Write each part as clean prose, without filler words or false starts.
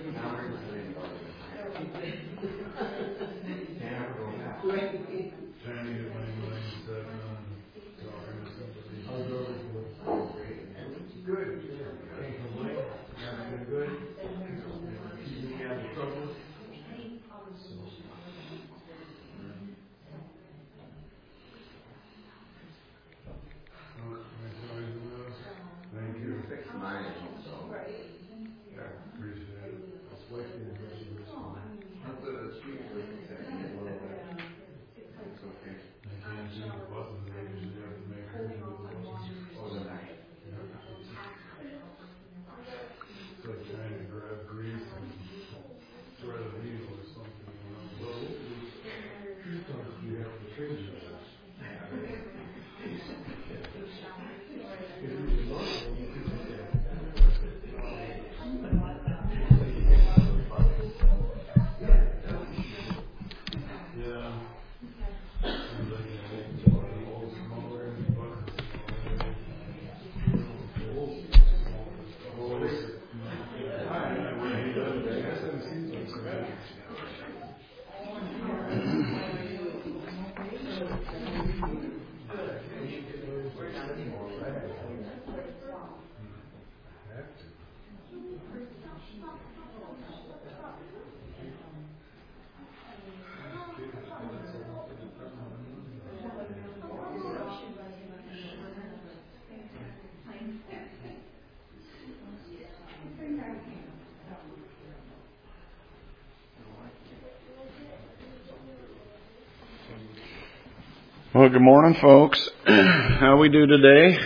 Well, good morning, folks. How we do today?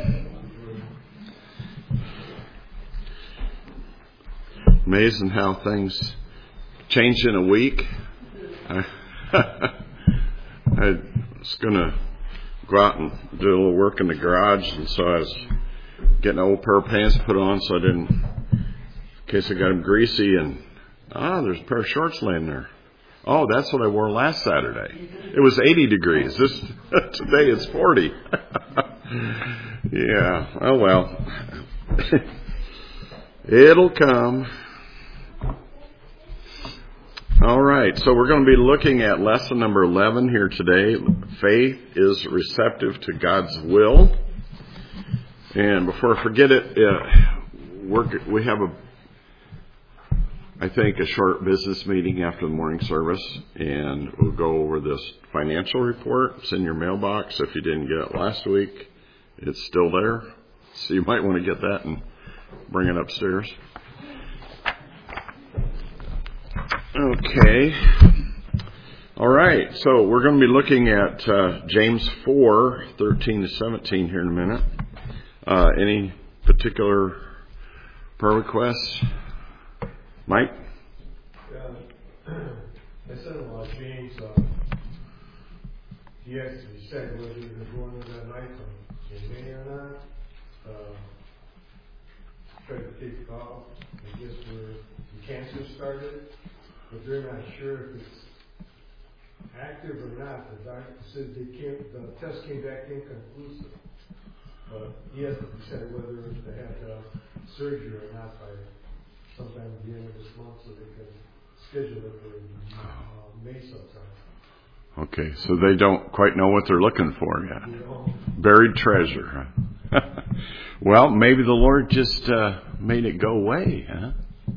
Amazing how things change in a week. I was going to go out and do a little work in the garage, and so I was getting an old pair of pants put on so I didn't, in case I got them greasy, and there's a pair of shorts laying there. Oh, that's what I wore last Saturday. It was 80 degrees. Today it's 40. Yeah, oh well. It'll come. All right, so we're going to be looking at lesson number 11 here today. Faith is receptive to God's will. And before I forget it, we have a short business meeting after the morning service, and we'll go over this financial report. It's in your mailbox. If you didn't get it last week, it's still there. So you might want to get that and bring it upstairs. Okay. All right. So we're going to be looking at James 4:13 to 17 here in a minute. Any particular prayer requests? Mike? Yeah, I said about James, he actually said whether he was going to that night in May or not. Tried to take it off, I guess where the cancer started, but they're not sure if it's active or not. The doctor said the test came back inconclusive. But he has to decide whether to have surgery or not by sometime at the end of this month, so they can schedule it for May sometime. Okay, so they don't quite know what they're looking for yet. Buried treasure, huh? Well, maybe the Lord just made it go away, huh?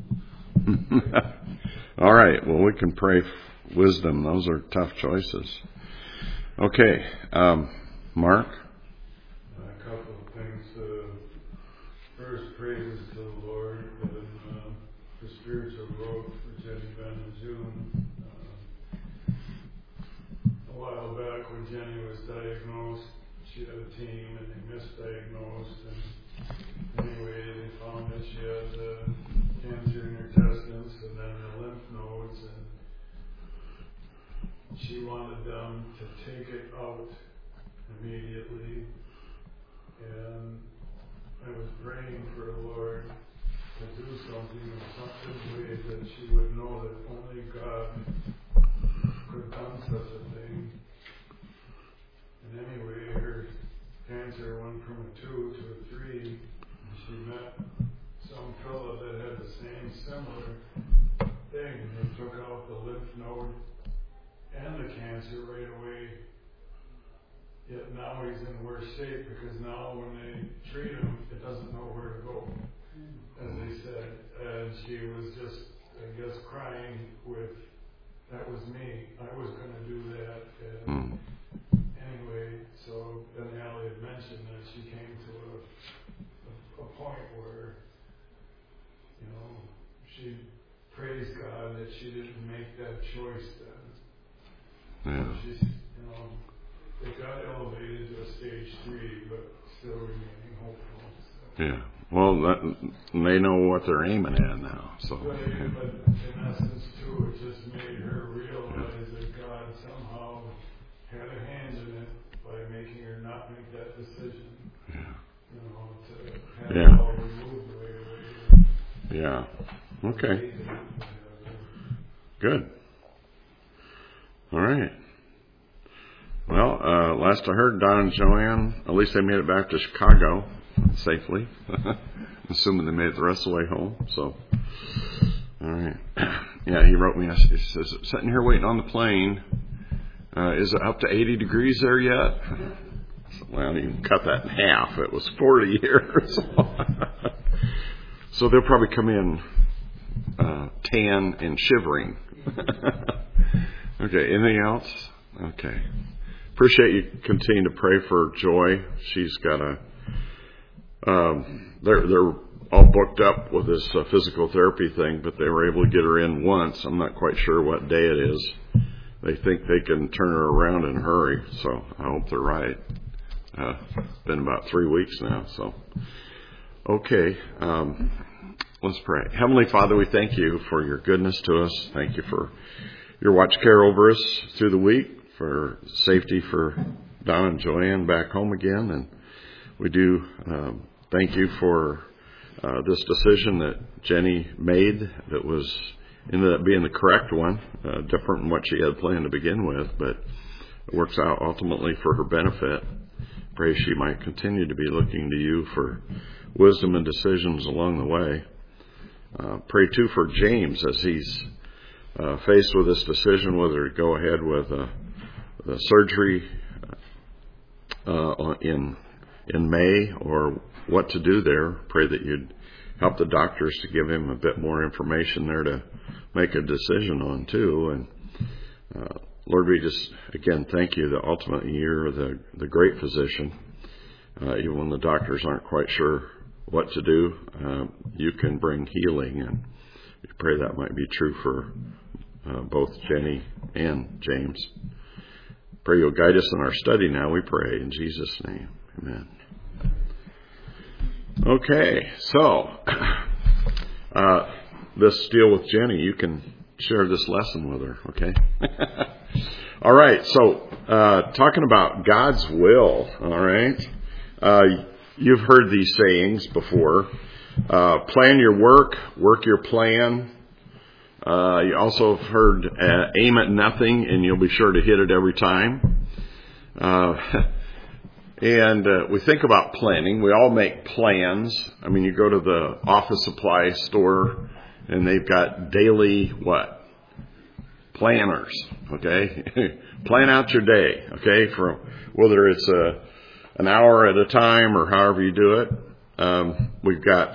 All right, well, we can pray wisdom. Those are tough choices. Okay, Mark? A couple of things. First, praises to the Lord for spiritual growth for Jenny Ben and June. A while back when Jenny was diagnosed, she had a team and they misdiagnosed, and anyway they found that she had cancer in her intestines and then the lymph nodes, and she wanted them to take it out immediately. And I was praying for the Lord to do something in such a way that she would know that only God could have done such a thing. And anyway, her cancer went from a 2 to a 3, and she met some fellow that had the same similar thing. They took out the lymph node and the cancer right away. Yet now he's in worse shape because now when they treat him, it doesn't know where to go, as they said. And she was just, I guess, crying with, that was me. I was going to do that. And anyway, so then Allie had mentioned that she came to a point where, you know, she praised God that she didn't make that choice then. Yeah. She's, you know, it got elevated to a stage 3, but still remaining hopeful. So. Yeah. Well, they know what they're aiming at now. So. But in essence, too, it just made her realize that God somehow had a hand in it by making her not make that decision. Yeah. You know, to have it all removed right away. Yeah. Okay. Good. All right. Well, last I heard, Don and Joanne, at least they made it back to Chicago safely. Assuming they made it the rest of the way home. So, all right. Yeah, he wrote me. He says, sitting here waiting on the plane. Is it up to 80 degrees there yet? Well, you can cut that in half. It was 40 here. So they'll probably come in tan and shivering. Okay, anything else? Okay. Appreciate you continue to pray for Joy. She's got they're all booked up with this physical therapy thing, but they were able to get her in once. I'm not quite sure what day it is. They think they can turn her around in a hurry, so I hope they're right. It's been about 3 weeks now, so. Okay, let's pray. Heavenly Father, we thank you for your goodness to us. Thank you for your watch care over us through the week, for safety for Don and Joanne back home again. And we do thank you for this decision that Jenny made that ended up being the correct one, different than what she had planned to begin with, but it works out ultimately for her benefit. Pray she might continue to be looking to you for wisdom and decisions along the way. Pray too for James as he's faced with this decision whether to go ahead with the surgery in May or what to do there. Pray that you'd help the doctors to give him a bit more information there to make a decision on too. And Lord, we just again thank you that ultimately you're the great physician. Even when the doctors aren't quite sure what to do, you can bring healing, and we pray that might be true for both Jenny and James. Pray you'll guide us in our study now, we pray in Jesus' name. Amen. Okay, so this deal with Jenny, you can share this lesson with her, okay? All right, so talking about God's will, all right? You've heard these sayings before. Plan your work your plan. You also have heard aim at nothing and you'll be sure to hit it every time. And we think about planning. We all make plans. I mean, you go to the office supply store and they've got daily planners, okay? Plan out your day, okay? For whether it's an hour at a time or however you do it. We've got,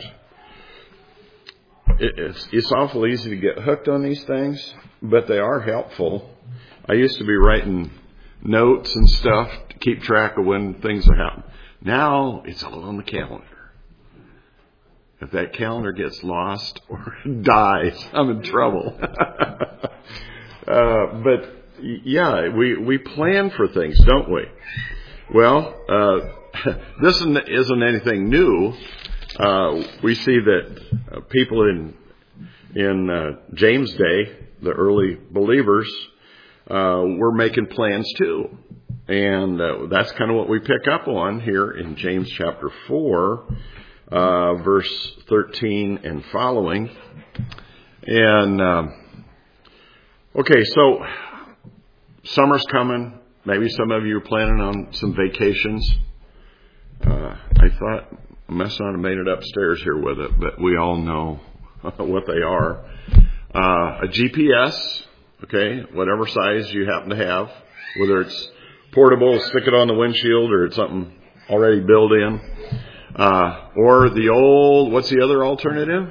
it's awful easy to get hooked on these things, but they are helpful. I used to be writing notes and stuff to keep track of when things are happening. Now it's all on the calendar. If that calendar gets lost or dies, I'm in trouble. But yeah, we plan for things, don't we? Well, this isn't anything new. We see that people in James' day, the early believers, were making plans too. And that's kind of what we pick up on here in James chapter 4, verse 13 and following. And, okay, so summer's coming. Maybe some of you are planning on some vacations. I thought I must not have made it upstairs here with it, but we all know what they are. a GPS, okay, whatever size you happen to have, whether it's portable, stick it on the windshield, or it's something already built in, or the old, what's the other alternative?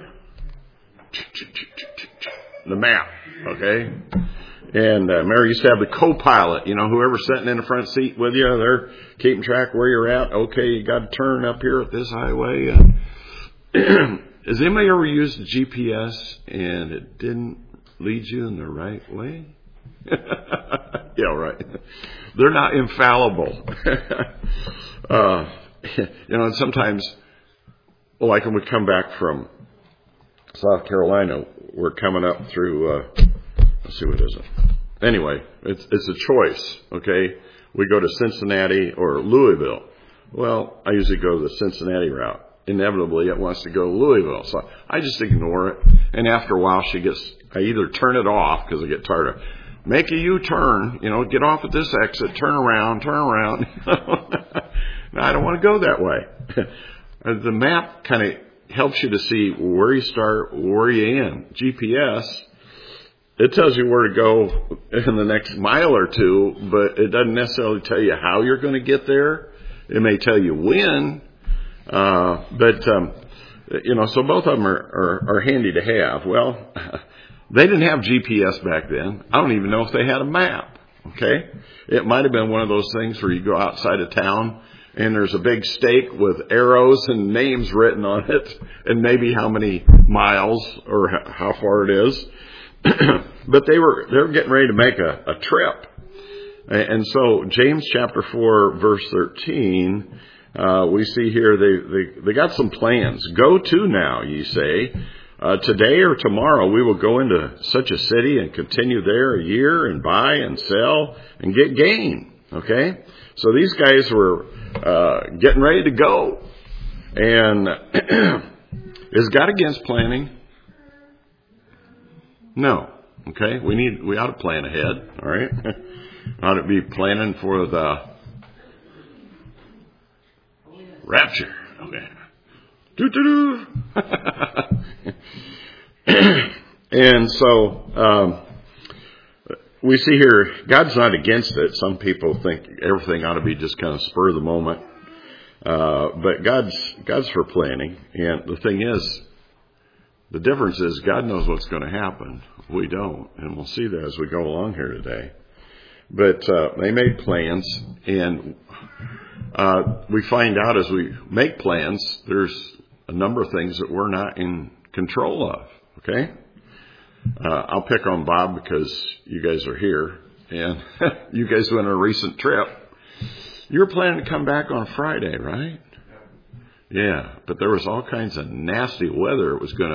The map, okay? And Mary used to have the co-pilot, whoever's sitting in the front seat with you, they're keeping track where you're at. Okay, you got to turn up here at this highway. Has anybody ever used the GPS and it didn't lead you in the right way? Yeah, right. They're not infallible. And sometimes, like when we come back from South Carolina, we're coming up through, let's see, what is it? Anyway, it's a choice, okay? We go to Cincinnati or Louisville. Well, I usually go to the Cincinnati route. Inevitably, it wants to go to Louisville. So I just ignore it. And after a while, I either turn it off because I get tired of, make a U-turn, get off at this exit, turn around. No, I don't want to go that way. The map kind of helps you to see where you start, where you end. GPS, it tells you where to go in the next mile or two, but it doesn't necessarily tell you how you're going to get there. It may tell you when, so both of them are handy to have. Well, they didn't have GPS back then. I don't even know if they had a map, okay? It might have been one of those things where you go outside of town and there's a big stake with arrows and names written on it and maybe how many miles or how far it is. But they were getting ready to make a trip. And so James chapter 4 verse 13, we see here they got some plans. Go to now, ye say, today or tomorrow we will go into such a city and continue there a year and buy and sell and get gain. Okay? So these guys were getting ready to go. And is God against planning? No. Okay? We ought to plan ahead. All right? Ought to be planning for the rapture. Okay. Doo-doo-doo. And so, we see here, God's not against it. Some people think everything ought to be just kind of spur of the moment. But God's for planning. And the thing is, the difference is God knows what's going to happen. We don't. And we'll see that as we go along here today. But they made plans, and we find out as we make plans, there's a number of things that we're not in control of. Okay? I'll pick on Bob because you guys are here, and you guys went on a recent trip. You were planning to come back on Friday, right? Yeah, but there was all kinds of nasty weather. It was going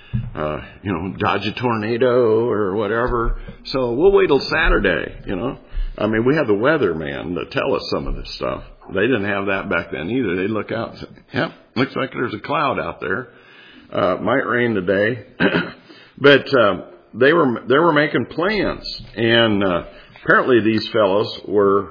to, dodge a tornado or whatever. So we'll wait till Saturday, I mean, we had the weather man to tell us some of this stuff. They didn't have that back then either. They'd look out and say, yep, looks like there's a cloud out there. Might rain today. But they were making plans. And apparently these fellows were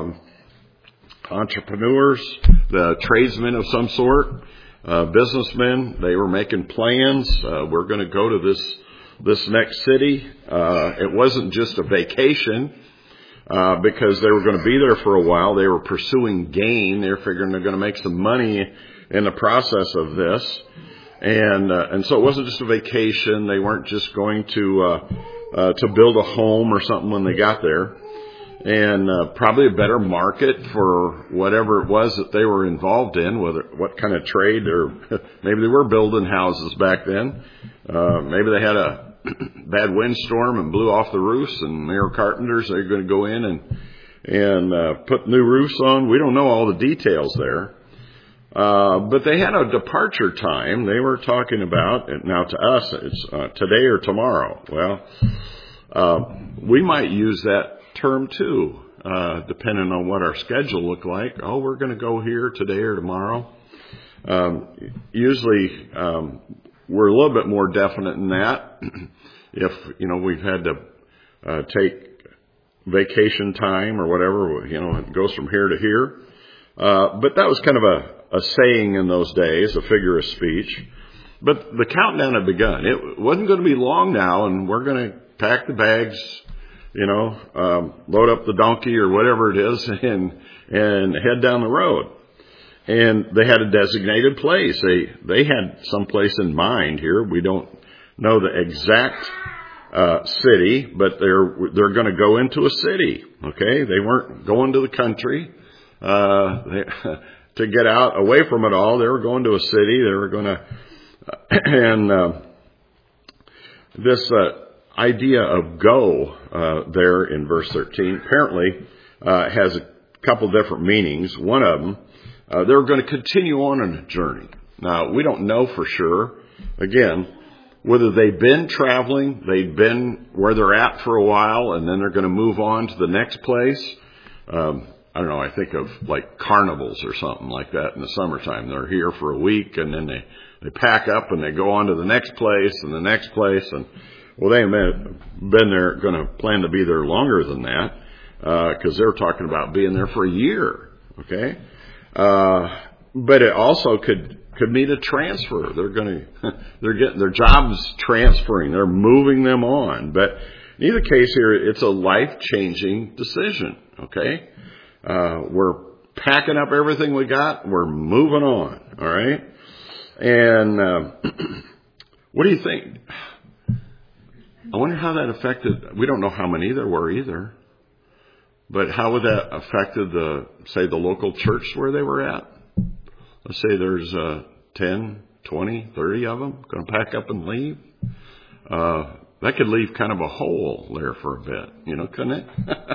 entrepreneurs, the tradesmen of some sort, businessmen. They were making plans. We're going to go to this next city. It wasn't just a vacation, because they were going to be there for a while. They were pursuing gain. They're figuring they're going to make some money in the process of this. And so it wasn't just a vacation. They weren't just going to build a home or something when they got there. And probably a better market for whatever it was that they were involved in, what kind of trade, or maybe they were building houses back then. Maybe they had a bad windstorm and blew off the roofs, and they were carpenters. They're going to go in and put new roofs on. We don't know all the details there. But they had a departure time. They were talking about, now to us, it's today or tomorrow. Well, we might use that term too, depending on what our schedule looked like. Oh, we're going to go here today or tomorrow. Usually, we're a little bit more definite in that. If, we've had to take vacation time or whatever, it goes from here to here. But that was kind of a saying in those days, a figure of speech. But the countdown had begun. It wasn't going to be long now, and we're going to pack the bags, load up the donkey or whatever it is, and head down the road. And they had a designated place. They had some place in mind here. We don't know the exact city, but they're going to go into a city. Okay, they weren't going to the country to get out away from it all. They were going to a city. They were going to, and this idea of go there in verse 13 apparently has a couple different meanings. One of them, they're going to continue on a journey. Now, we don't know for sure, again, whether they've been traveling, they've been where they're at for a while, and then they're going to move on to the next place. I don't know, I think of like carnivals or something like that in the summertime. They're here for a week, and then they pack up and they go on to the next place and the next place. And, well, they may have been there, going to plan to be there longer than that, because they're talking about being there for a year, okay? But it also could mean a transfer. They're getting their jobs transferring. They're moving them on. But in either case here, it's a life-changing decision, okay? We're packing up everything we got. We're moving on, all right? And what do you think? I wonder how that affected, we don't know how many there were either, but how would that affected the local church where they were at? Let's say there's 10, 20, 30 of them going to pack up and leave. That could leave kind of a hole there for a bit, couldn't it?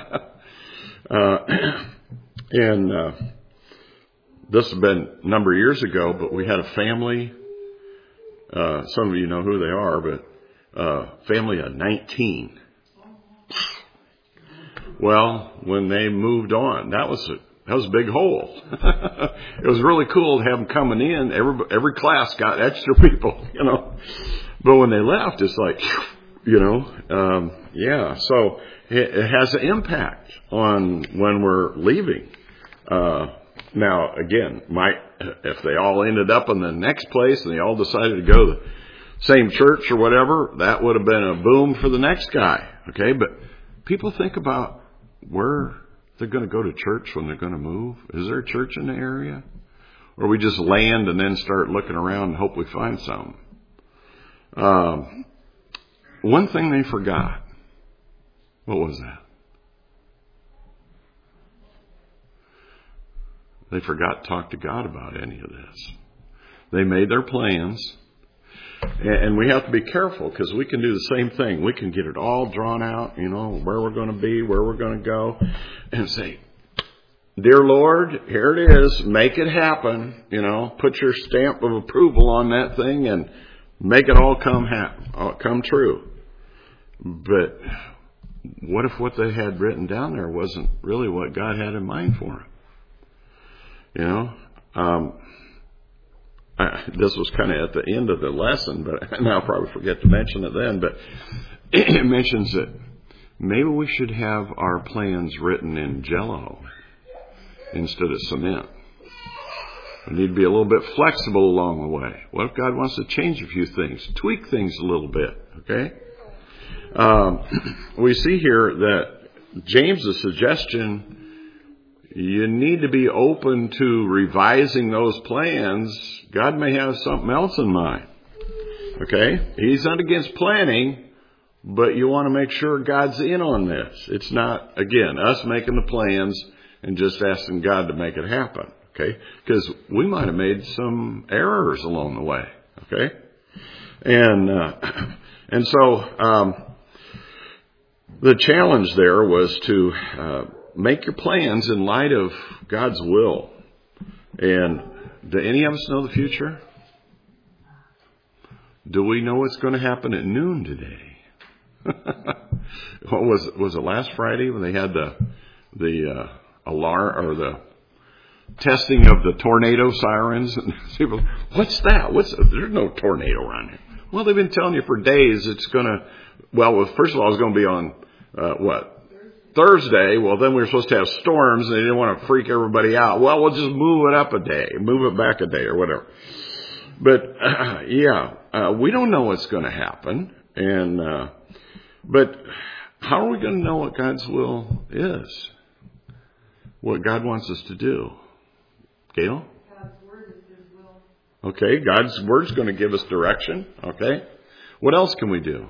And this has been a number of years ago, but we had a family, some of you know who they are, but family of 19. Well, when they moved on, that was a big hole. It was really cool to have them coming in. Every class got extra people, But when they left, it's like, yeah. So it has an impact on when we're leaving. Now, again, if they all ended up in the next place and they all decided to go to the same church or whatever, that would have been a boom for the next guy. Okay, but people think about where they're going to go to church when they're going to move. Is there a church in the area? Or we just land and then start looking around and hope we find some. One thing they forgot. What was that? They forgot to talk to God about any of this. They made their plans. And we have to be careful because we can do the same thing. We can get it all drawn out, where we're going to be, where we're going to go, and say, Dear Lord, here it is. Make it happen. Put your stamp of approval on that thing and make it all come true. But what if what they had written down there wasn't really what God had in mind for them? This was kind of at the end of the lesson, and I'll probably forget to mention it then, but it mentions that maybe we should have our plans written in Jell-O instead of cement. We need to be a little bit flexible along the way. What if God wants to change a few things, tweak things a little bit, okay? We see here that James's suggestion, you need to be open to revising those plans. God may have something else in mind. Okay? He's not against planning, but you want to make sure God's in on this. It's not, again, us making the plans and just asking God to make it happen. Okay? Because we might have made some errors along the way. Okay? And so the challenge there was to make your plans in light of God's will. And do any of us know the future? Do we know what's going to happen at noon today? What was it last Friday when they had the alarm or the testing of the tornado sirens? And people, what's that? There's no tornado around here. Well, they've been telling you for days it's going to. Well, first of all, it's going to be on Thursday. Well, then we were supposed to have storms, and they didn't want to freak everybody out. Well, we'll just move it up a day, move it back a day, or whatever. But we don't know what's going to happen, and but how are we going to know what God's will is? What God wants us to do? Gail? God's word is His will. Okay, God's word's going to give us direction. Okay, what else can we do?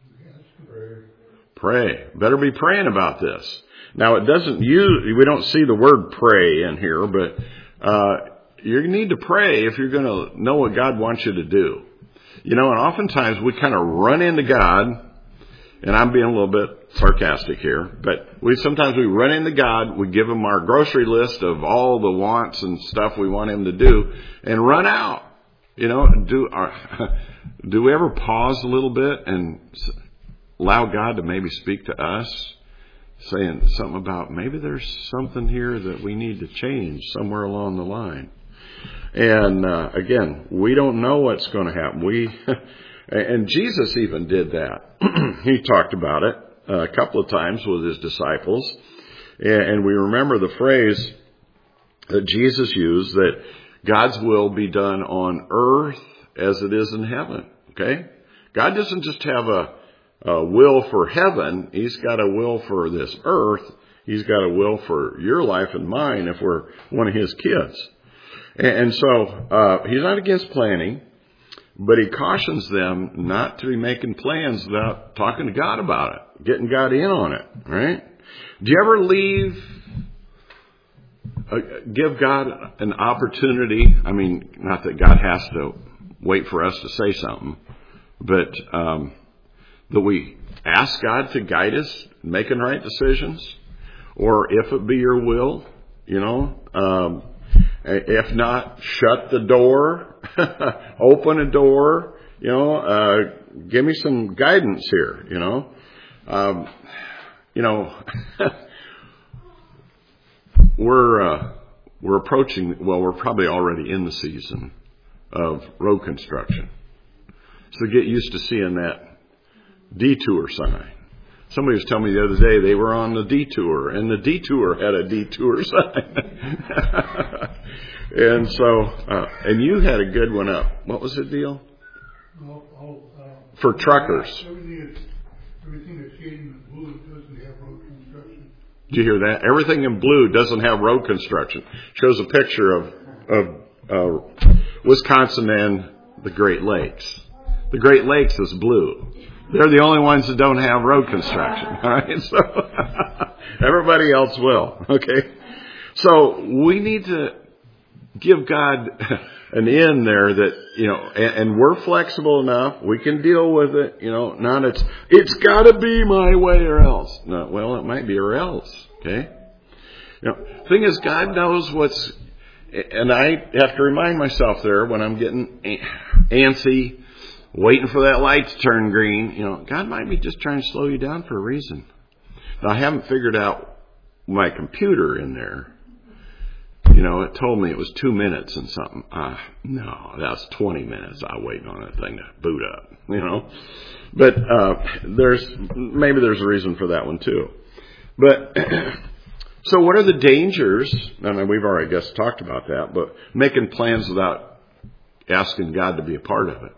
Pray. Better be praying about this. Now, it doesn't use, we don't see the word pray in here, but you need to pray if you're going to know what God wants you to do. You know, and oftentimes we kind of run into God, and I'm being a little bit sarcastic here, but sometimes we run into God, we give Him our grocery list of all the wants and stuff we want Him to do, and run out. You know, do we ever pause a little bit and allow God to maybe speak to us, saying something about maybe there's something here that we need to change somewhere along the line? And again, we don't know what's going to happen. And Jesus even did that. He talked about it a couple of times with His disciples. And we remember the phrase that Jesus used, that God's will be done on earth as it is in heaven. Okay? God doesn't just have a will for heaven. He's got a will for this earth. He's got a will for your life and mine if we're one of His kids. And so He's not against planning, but He cautions them not to be making plans without talking to God about it, getting God in on it, right? Do you ever give God an opportunity? I mean, not that God has to wait for us to say something, but that we ask God to guide us in making right decisions, or if it be your will, you know, if not, shut the door, open a door, you know, give me some guidance here, you know. We're approaching, well, we're probably already in the season of road construction. So get used to seeing that detour sign. Somebody was telling me the other day they were on the detour, and the detour had a detour sign. And so, and you had a good one up. What was the deal? For truckers. Everything that's shaded in blue doesn't have road construction. Did you hear that? Everything in blue doesn't have road construction. Shows a picture of Wisconsin and the Great Lakes. The Great Lakes is blue. They're the only ones that don't have road construction. All right, so everybody else will. Okay, so we need to give God an in there that, you know, and we're flexible enough. We can deal with it. You know, not it's got to be my way or else. No, well, it might be or else. Okay. You know, thing is, God knows what's, and I have to remind myself there when I'm getting antsy, waiting for that light to turn green. You know, God might be just trying to slow you down for a reason. Now, I haven't figured out my computer in there. You know, it told me it was 2 minutes and something. No, that's 20 minutes. I was waiting on that thing to boot up, you know. But maybe there's a reason for that one too. But so what are the dangers? I mean, we've already just talked about that, but making plans without asking God to be a part of it.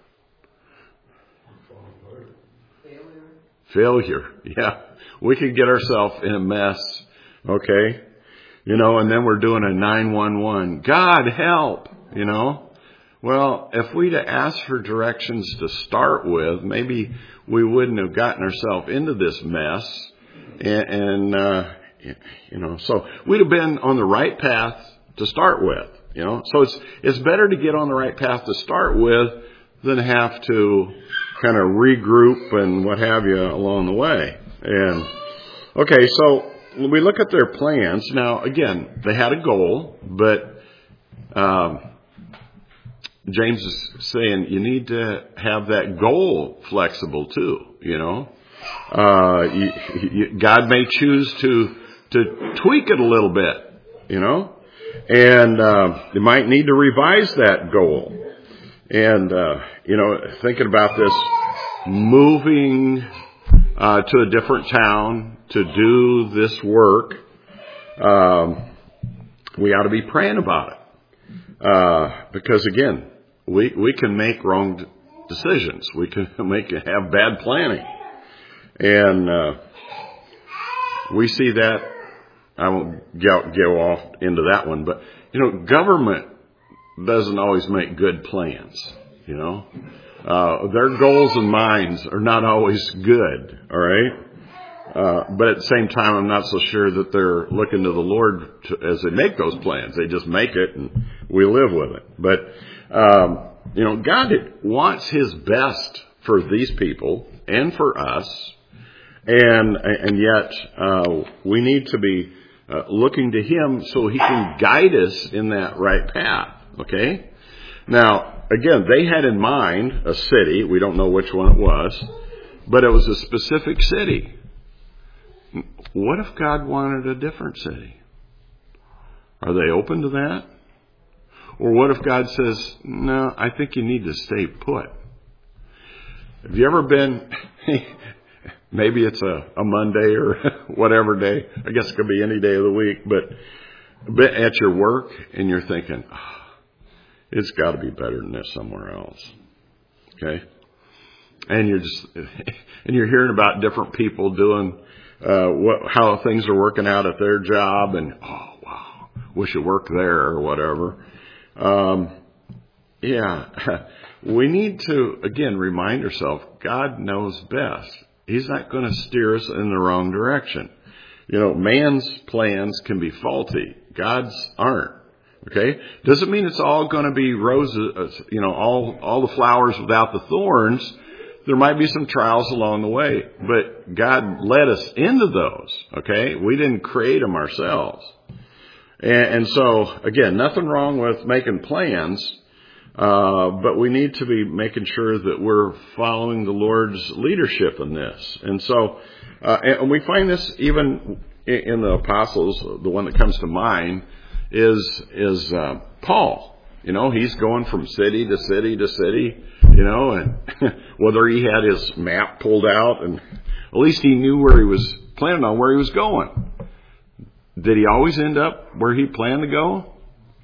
Failure. Yeah. We could get ourselves in a mess. Okay. You know, and then we're doing a 911. God help, you know. Well, if we'd have asked for directions to start with, maybe we wouldn't have gotten ourselves into this mess. And you know, so we'd have been on the right path to start with, you know. So it's better to get on the right path to start with than have to kind of regroup and what have you along the way. And okay, so we look at their plans. Now, again, they had a goal, but James is saying you need to have that goal flexible too, you know. God may choose to tweak it a little bit, you know, and you might need to revise that goal. And, you know, thinking about this, moving to a different town to do this work, we ought to be praying about it. Because, again, we can make wrong decisions. We can have bad planning. And we see that. I won't go off into that one, but government doesn't always make good plans. Their goals and minds are not always good. All right. But at the same time, I'm not so sure that they're looking to the Lord as they make those plans. They just make it and we live with it. But, God wants His best for these people and for us. And yet, we need to be looking to Him so He can guide us in that right path. Okay? Now, again, they had in mind a city. We don't know which one it was, but it was a specific city. What if God wanted a different city? Are they open to that? Or what if God says, no, I think you need to stay put? Have you ever been, maybe it's a Monday or whatever day, I guess it could be any day of the week, but at your work and you're thinking, it's got to be better than this somewhere else. Okay? And you're hearing about different people doing how things are working out at their job, and oh wow, wish it worked there or whatever. We need to again remind ourselves God knows best. He's not going to steer us in the wrong direction. Man's plans can be faulty. God's aren't. Okay, doesn't mean it's all going to be roses. All the flowers without the thorns. There might be some trials along the way, but God led us into those, okay? We didn't create them ourselves. And so, again, nothing wrong with making plans, but we need to be making sure that we're following the Lord's leadership in this. And so, and we find this even in the apostles. The one that comes to mind is Paul. He's going from city to city to city, and whether he had his map pulled out, and at least he knew where he was planning on, where he was going. Did he always end up where he planned to go?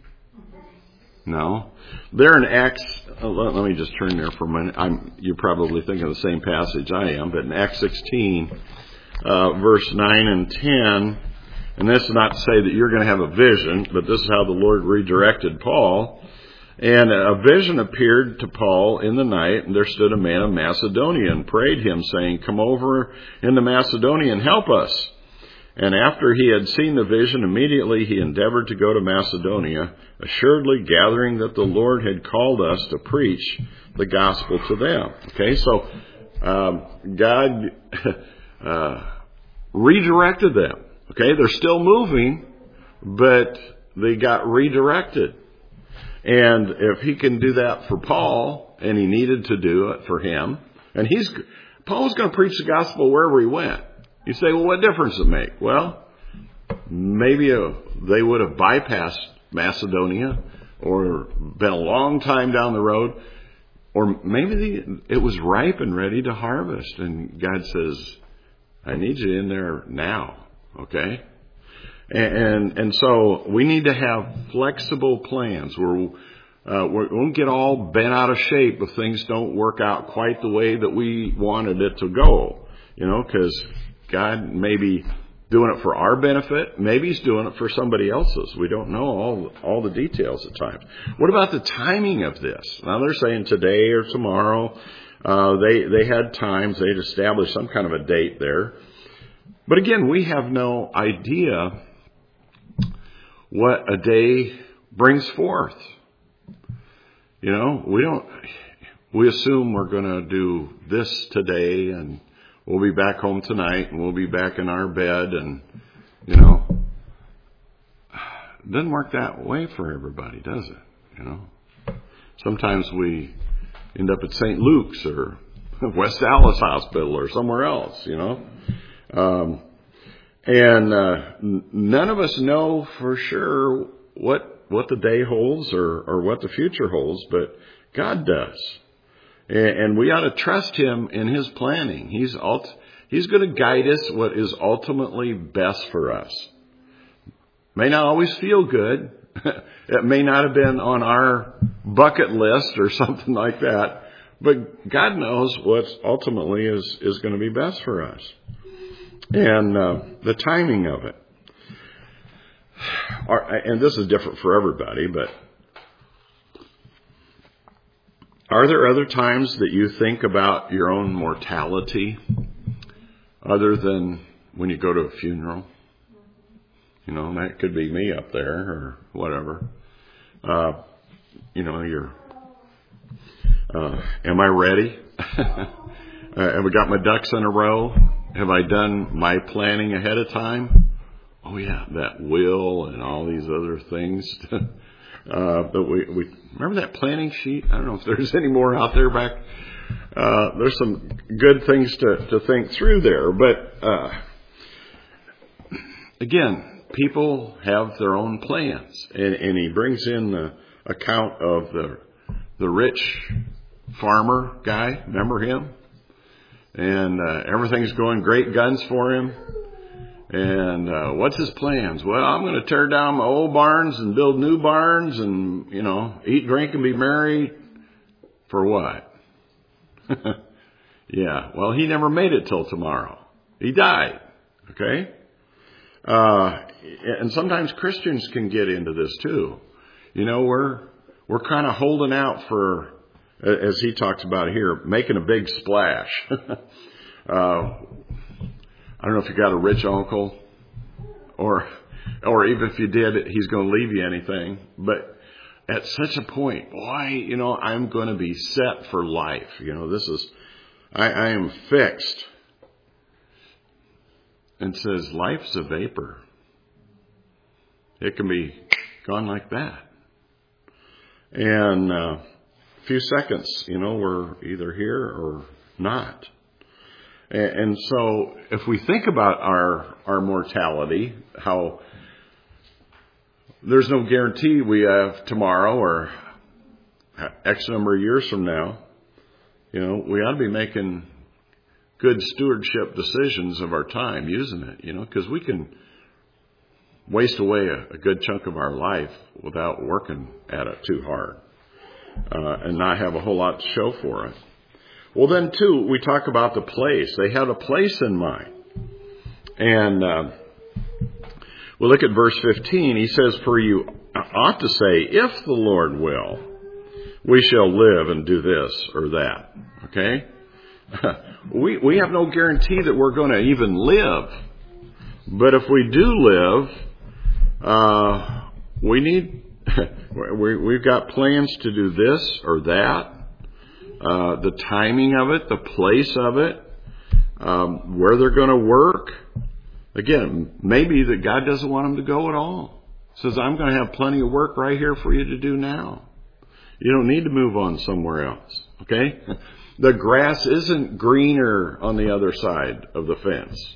No. There in Acts, let me just turn there for a minute. You're probably thinking of the same passage I am, but in Acts 16, verse 9 and 10, and this is not to say that you're going to have a vision, but this is how the Lord redirected Paul. And a vision appeared to Paul in the night, and there stood a man of Macedonia and prayed him, saying, come over into Macedonia and help us. And after he had seen the vision, immediately he endeavored to go to Macedonia, assuredly gathering that the Lord had called us to preach the gospel to them. Okay, so God redirected them. Okay, they're still moving, but they got redirected. And if he can do that for Paul, and he needed to do it for him, and Paul's going to preach the gospel wherever he went. You say, well, what difference does it make? Well, maybe they would have bypassed Macedonia or been a long time down the road, or maybe it was ripe and ready to harvest, and God says, I need you in there now, okay? And so we need to have flexible plans where we won't get all bent out of shape if things don't work out quite the way that we wanted it to go. Because God may be doing it for our benefit. Maybe He's doing it for somebody else's. We don't know all the details at times. What about the timing of this? Now they're saying today or tomorrow. They had times. They'd established some kind of a date there. But again, we have no idea what a day brings forth. We assume we're going to do this today, and we'll be back home tonight, and we'll be back in our bed, and, it doesn't work that way for everybody, does it? Sometimes we end up at St. Luke's or West Dallas Hospital or somewhere else, And none of us know for sure what the day holds or what the future holds, but God does. And we ought to trust Him in His planning. He's going to guide us what is ultimately best for us. May not always feel good, It may not have been on our bucket list or something like that, but God knows what ultimately is going to be best for us. And the timing of it. And this is different for everybody, but are there other times that you think about your own mortality other than when you go to a funeral? You know, that could be me up there or whatever. You know, am I ready? Have I got my ducks in a row? Have I done my planning ahead of time? Oh yeah, that will and all these other things. But we remember that planning sheet? I don't know if there's any more out there back. There's some good things to think through there. But again, people have their own plans. And he brings in the account of the rich farmer guy. Remember him? And everything's going great guns for him. And what's his plans? Well, I'm going to tear down my old barns and build new barns and, you know, eat, drink, and be merry. For what? Yeah, well, he never made it till tomorrow. He died. Okay? And sometimes Christians can get into this too. You know, we're kind of holding out for, as he talks about here, making a big splash. I don't know if you got a rich uncle or even if you did, he's going to leave you anything. But at such a point, boy, you know, I'm going to be set for life. You know, this is, I am fixed. And says, life's a vapor. It can be gone like that. And a few seconds, you know, we're either here or not. And so if we think about our mortality, how there's no guarantee we have tomorrow or X number of years from now, you know, we ought to be making good stewardship decisions of our time using it, you know, because we can waste away a good chunk of our life without working at it too hard and not have a whole lot to show for it. Well, then, too, we talk about the place. They had a place in mind. And we look at verse 15. He says, for you ought to say, if the Lord will, we shall live and do this or that. Okay? We have no guarantee that we're going to even live. But if we do live, we've got plans to do this or that. The timing of it, the place of it, where they're going to work. Again, maybe that God doesn't want them to go at all. Says, I'm going to have plenty of work right here for you to do now. You don't need to move on somewhere else. Okay? The grass isn't greener on the other side of the fence.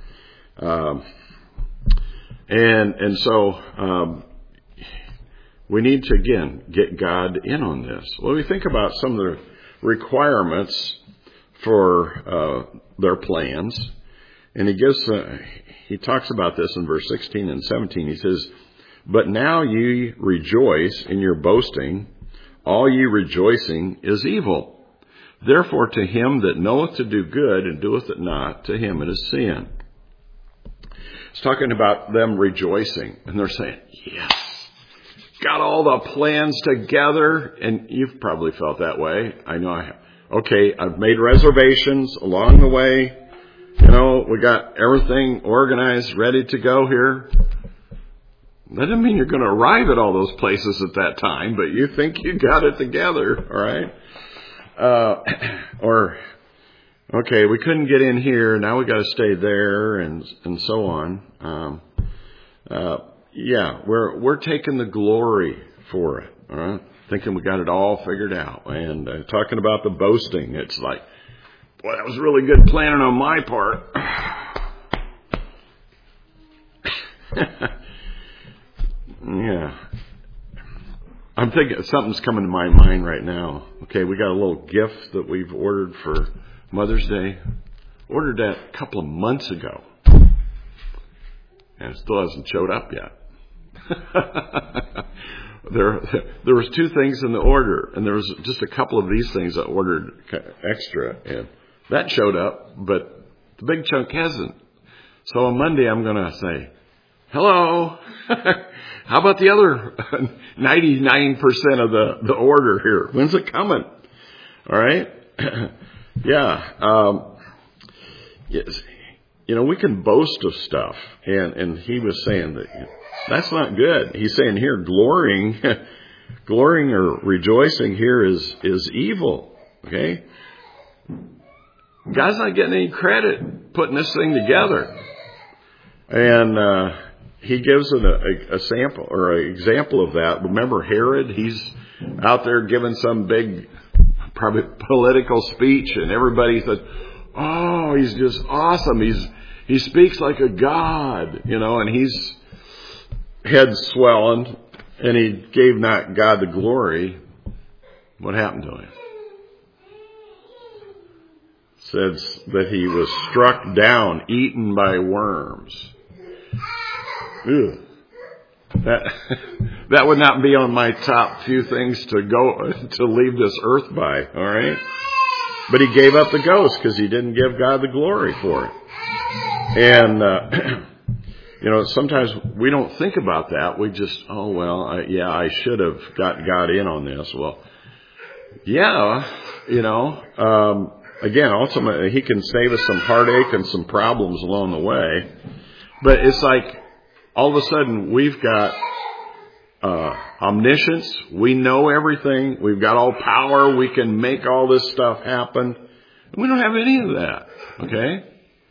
And so we need to, again, get God in on this. Well, we think about some of the requirements for their plans. And he talks about this in verse 16 and 17. He says, but now ye rejoice in your boasting. All ye rejoicing is evil. Therefore to him that knoweth to do good and doeth it not, to him it is sin. It's talking about them rejoicing. And they're saying, yes, got all the plans together. And you've probably felt that way. I know I have. Okay, I've made reservations along the way. You know, we got everything organized, ready to go here. That doesn't mean you're going to arrive at all those places at that time, but you think you got it together, all right? Or, okay, we couldn't get in here, now we got to stay there, and so on. Yeah, we're taking the glory for it, all right? Thinking we got it all figured out. And talking about the boasting, it's like, boy, that was really good planning on my part. Yeah. I'm thinking something's coming to my mind right now. Okay, we got a little gift that we've ordered for Mother's Day. Ordered that a couple of months ago. And it still hasn't showed up yet. there was 2 things in the order, and there was just a couple of these things I ordered extra, and that showed up, but the big chunk hasn't. So on Monday I'm going to say, hello, how about the other 99% of the order here? When's it coming? All right? Yeah. Yes. You know, we can boast of stuff, and he was saying that that's not good. He's saying here, glorying or rejoicing here is evil. Okay? God's not getting any credit putting this thing together. And he gives a sample or an example of that. Remember Herod? He's out there giving some big, probably political speech, and everybody said, "Oh, he's just awesome. He speaks like a god," you know, and he's head swelling, and he gave not God the glory. What happened to him? Says that he was struck down, eaten by worms. Ew. That would not be on my top few things to leave this earth by. All right, but he gave up the ghost because he didn't give God the glory for it. And you know, sometimes we don't think about that. We just, I should have got God in on this. Well, yeah, you know. Again, ultimately, he can save us some heartache and some problems along the way. But it's like all of a sudden we've got omniscience. We know everything. We've got all power. We can make all this stuff happen. And we don't have any of that. Okay?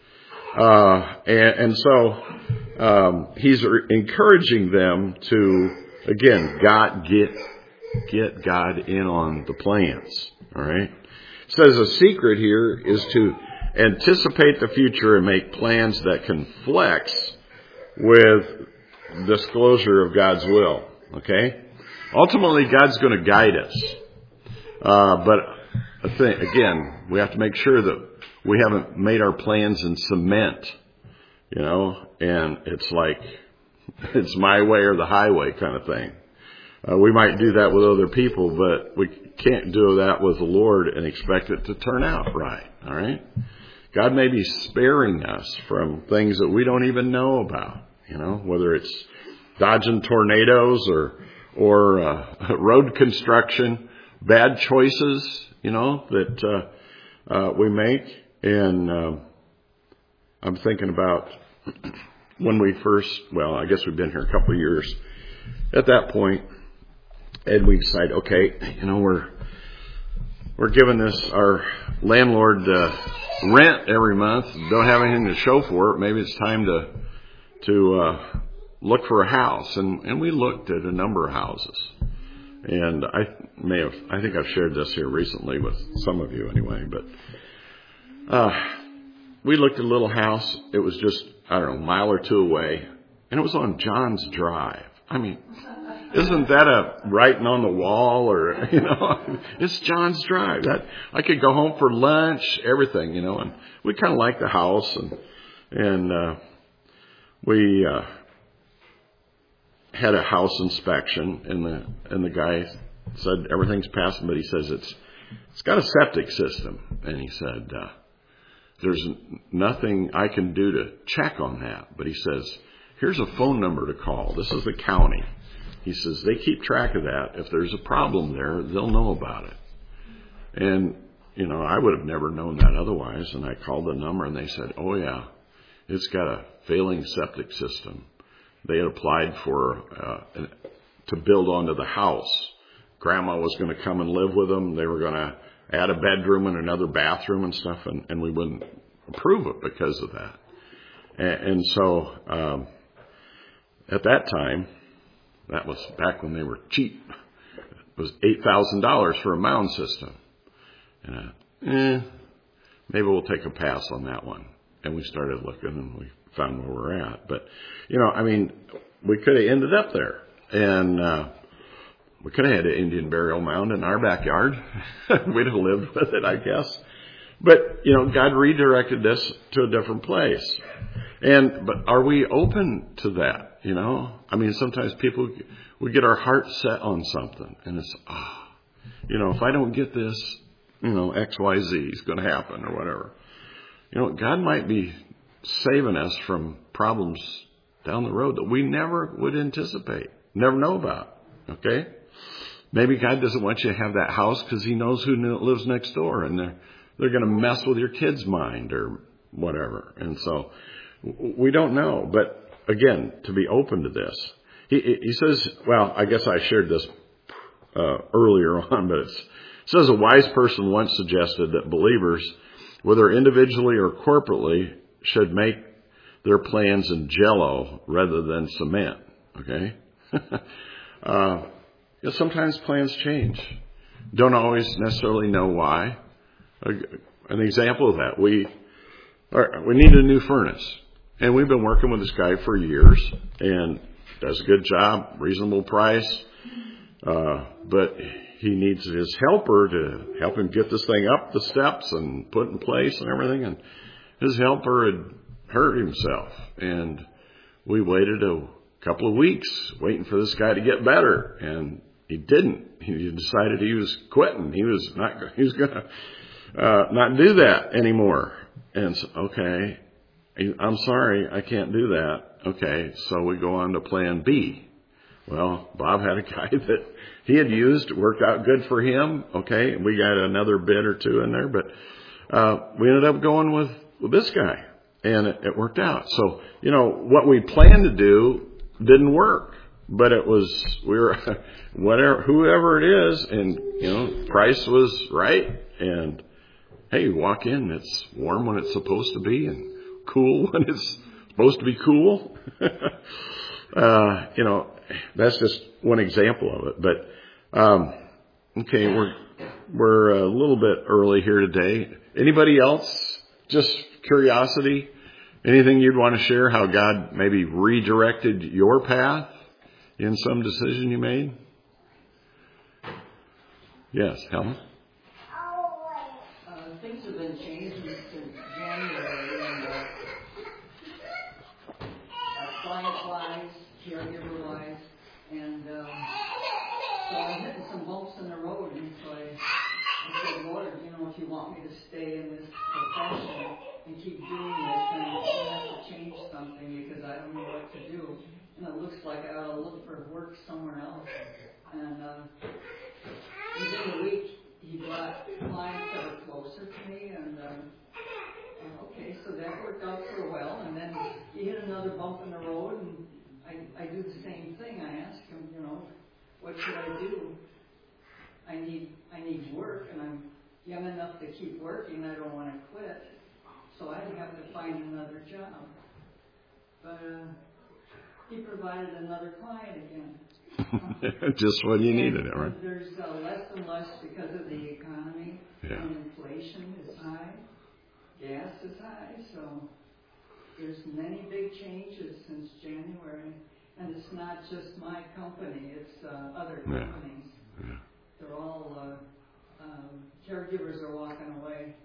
And so he's encouraging them to, again, get God in on the plans. All right? It says a secret here is to anticipate the future and make plans that can flex with disclosure of God's will. Okay? Ultimately, God's going to guide us. But I think, again, we have to make sure that we haven't made our plans in cement, you know, and it's like, it's my way or the highway kind of thing. We might do that with other people, but we can't do that with the Lord and expect it to turn out right. All right? God may be sparing us from things that we don't even know about, you know, whether it's dodging tornadoes or road construction, bad choices, you know, that we make. And I'm thinking about when we first, I guess we've been here a couple of years at that point, and we decide, okay, you know, we're giving our landlord rent every month, don't have anything to show for it. Maybe it's time to look for a house. And we looked at a number of houses. And I think I've shared this here recently with some of you anyway, but we looked at a little house. It was just, I don't know, a mile or two away, and it was on John's Drive. I mean, isn't that a writing on the wall, or, you know, it's John's Drive. That I could go home for lunch, everything, you know, and we kind of liked the house, and we had a house inspection, and the guy said everything's passing, but he says it's got a septic system, and he said there's nothing I can do to check on that, but he says here's a phone number to call. This is the county. He says they keep track of that. If there's a problem there, they'll know about it. And, you know, I would have never known that otherwise. And I called the number and they said, oh yeah, it's got a failing septic system. They had applied for, to build onto the house. Grandma was going to come and live with them. They were going to add a bedroom and another bathroom and stuff. And we wouldn't approve it because of that. And so, at that time, that was back when they were cheap. It was $8,000 for a mound system. And maybe we'll take a pass on that one. And we started looking and we found where we're at. But, you know, I mean, we could have ended up there. And we could have had an Indian burial mound in our backyard. We'd have lived with it, I guess. But, you know, God redirected us to a different place. But are we open to that? You know, I mean, sometimes we get our heart set on something, and it's, you know, if I don't get this, you know, X, Y, Z is going to happen or whatever. You know, God might be saving us from problems down the road that we never would anticipate, never know about. Okay? Maybe God doesn't want you to have that house because He knows who lives next door, and they're going to mess with your kid's mind or whatever. And so we don't know. But again, to be open to this, he says, well, I guess I shared this earlier on, but it says a wise person once suggested that believers, whether individually or corporately, should make their plans in Jell-O rather than cement. Okay? Sometimes plans change. Don't always necessarily know why. An example of that, we need a new furnace. And we've been working with this guy for years and does a good job, reasonable price. But he needs his helper to help him get this thing up the steps and put in place and everything. And his helper had hurt himself. And we waited a couple of weeks waiting for this guy to get better. And he didn't. He decided he was quitting. He was going to not do that anymore. And so, okay, I'm sorry, I can't do that. Okay, so we go on to plan B. Well, Bob had a guy that he had used, worked out good for him. Okay, we got another bid or two in there, but we ended up going with this guy, and it worked out. So, you know, what we planned to do didn't work, but whoever it is, and, you know, price was right, and hey, you walk in, it's warm when it's supposed to be, and cool when it's supposed to be cool. You know, that's just one example of it. But okay, we're a little bit early here today. Anybody else? Just curiosity. Anything you'd want to share? How God maybe redirected your path in some decision you made? Yes, Helen. Things have been changing since January, and client-wise, caregiver-wise, and so I'm hitting some bumps in the road, and so I said, Lord, you know, if you want me to stay in this profession and keep doing this, then you have to change something because I don't know what to do. And it looks like I ought to look for work somewhere else. And within a week, he brought clients that were closer to me, and okay, so that worked out for a while. And then he hit another bump in the road, and I do the same thing. I ask him, you know, what should I do? I need work, and I'm young enough to keep working. I don't want to quit, so I have to find another job. But he provided another client again. Just when you needed it, right? There's less and less because of the economy, and inflation is high, gas is high, so there's many big changes since January, and it's not just my company, it's other companies. Yeah. They're all, caregivers are walking away.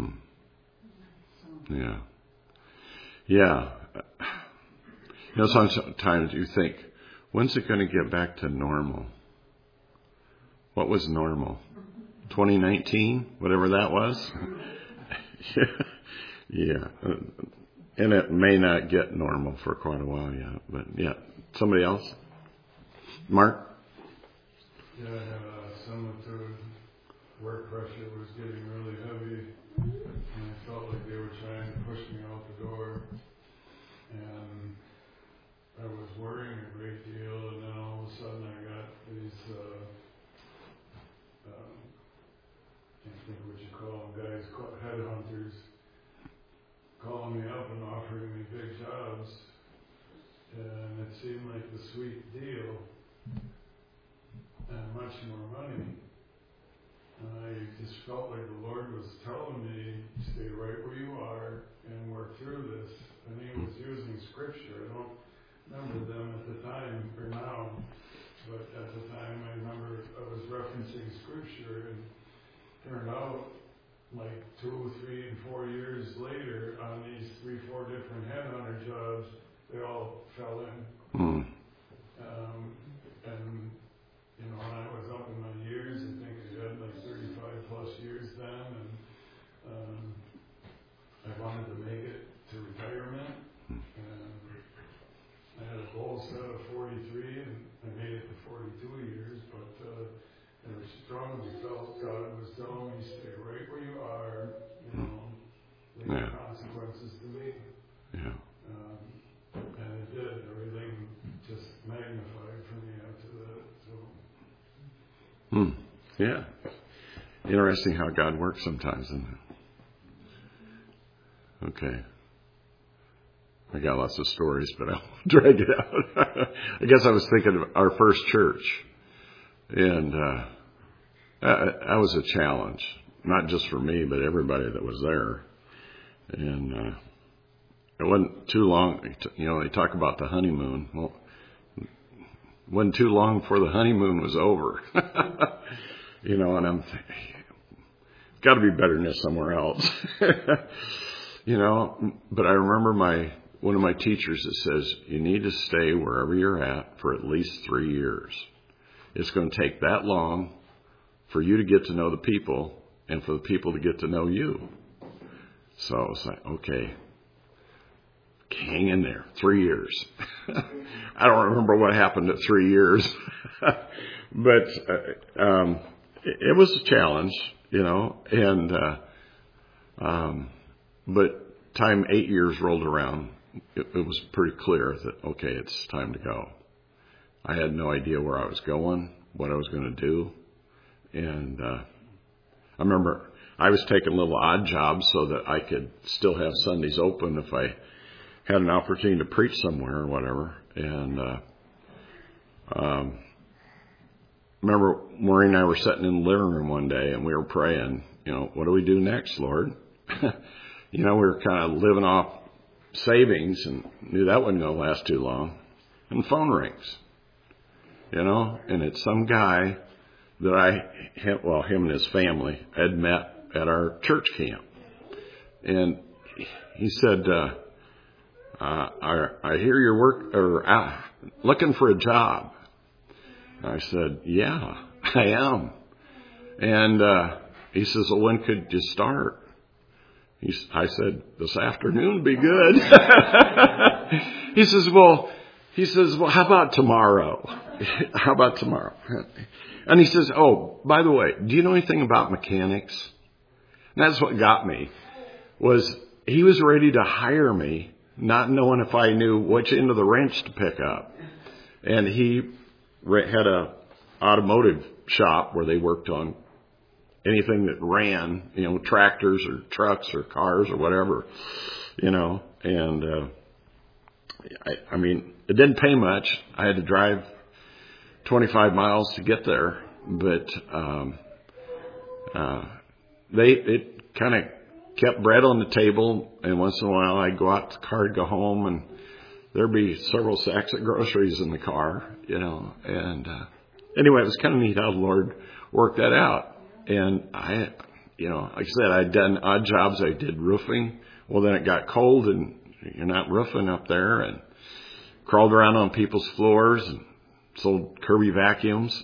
So. Yeah. Yeah. You know, sometimes you think, when's it going to get back to normal? What was normal? 2019? Whatever that was? Yeah. And it may not get normal for quite a while yet. But yeah. Somebody else? Mark? Yeah, I had cemetery. Work pressure was getting really heavy. And I felt like they were trying to push me out the door. And I was worrying a great deal, and then all of a sudden I got these, can't think what you call them, guys, headhunters, calling me up and offering me big jobs, and it seemed like the sweet deal, and much more money. And I just felt like the Lord was telling me, stay right where you are and work through this. And He was using Scripture. I don't remember them at the time or now, but at the time I remember I was referencing Scripture, and turned out like 2, 3, and 4 years later, on these 3, 4 different headhunter jobs, they all fell in. Hmm. And you know, when I was up in my years, I think I had like 35 plus years then, and I wanted to make it to retirement, and I had a goal set of 43, and I made it to 42 years, but I strongly felt God was telling me, stay right where you are, you know, leave the consequences to me. Yeah. And it did. Everything just magnified for me after that. So. Yeah. Interesting how God works sometimes, isn't it? Okay. I got lots of stories, but I'll drag it out. I guess I was thinking of our first church. And that was a challenge, not just for me, but everybody that was there. And it wasn't too long. You know, they talk about the honeymoon. Well, it wasn't too long before the honeymoon was over. You know, and I'm thinking, got to be better than this somewhere else. You know, but I remember one of my teachers that says, you need to stay wherever you're at for at least 3 years. It's going to take that long for you to get to know the people and for the people to get to know you. So I was like, okay, hang in there. 3 years. I don't remember what happened at 3 years, but it was a challenge, you know, and but time 8 years rolled around. It was pretty clear that, okay, it's time to go. I had no idea where I was going, what I was going to do. And I remember I was taking little odd jobs so that I could still have Sundays open if I had an opportunity to preach somewhere or whatever. And remember Maureen and I were sitting in the living room one day and we were praying, you know, what do we do next, Lord? You know, we were kind of living off savings and knew that wasn't going to last too long. And the phone rings, you know, and it's some guy that him and his family had met at our church camp. And he said, I hear you're looking for a job. I said, yeah, I am. And he says, well, when could you start? I said, this afternoon would be good. He says, well, how about tomorrow? How about tomorrow? And he says, oh, by the way, do you know anything about mechanics? And that's what got me, was he was ready to hire me, not knowing if I knew which end of the wrench to pick up. And he had a automotive shop where they worked on anything that ran, you know, tractors or trucks or cars or whatever, you know. And I mean, it didn't pay much. I had to drive 25 miles to get there, but it kind of kept bread on the table, and once in a while I'd go out to the car to go home, and there'd be several sacks of groceries in the car, you know. And anyway, it was kind of neat how the Lord worked that out. And I, you know, like I said, I'd done odd jobs. I did roofing. Well, then it got cold, and you're not roofing up there, and crawled around on people's floors and sold Kirby vacuums.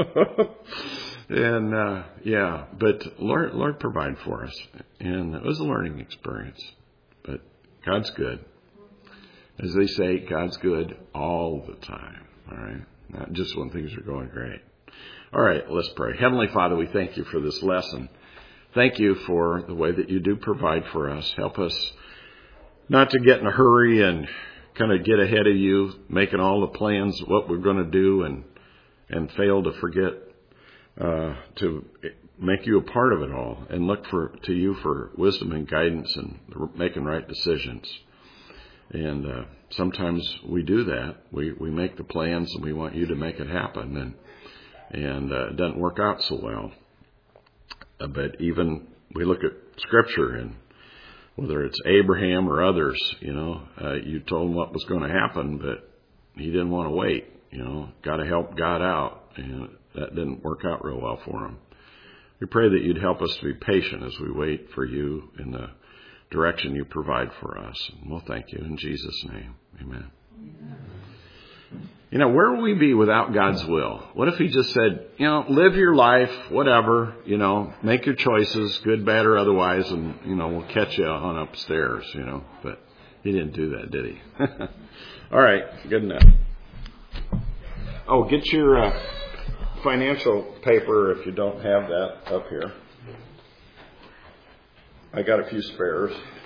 And yeah, but Lord provided for us, and it was a learning experience. But God's good. As they say, God's good all the time. All right, not just when things are going great. All right, let's pray. Heavenly Father, we thank you for this lesson. Thank you for the way that you do provide for us. Help us not to get in a hurry and kind of get ahead of you, making all the plans, what we're going to do, and fail to forget to make you a part of it all, and look to you for wisdom and guidance and making right decisions. And sometimes we do that. We make the plans and we want you to make it happen, and it doesn't work out so well. But even we look at Scripture, and whether it's Abraham or others, you know, you told him what was going to happen, but he didn't want to wait. You know, got to help God out, and that didn't work out real well for him. We pray that you'd help us to be patient as we wait for you in the direction you provide for us. And we'll thank you in Jesus' name. Amen. You know, where would we be without God's will? What if he just said, you know, live your life, whatever, you know, make your choices, good, bad, or otherwise, and, you know, we'll catch you on upstairs, you know. But he didn't do that, did he? All right, good enough. Oh, get your financial paper if you don't have that up here. I got a few spares.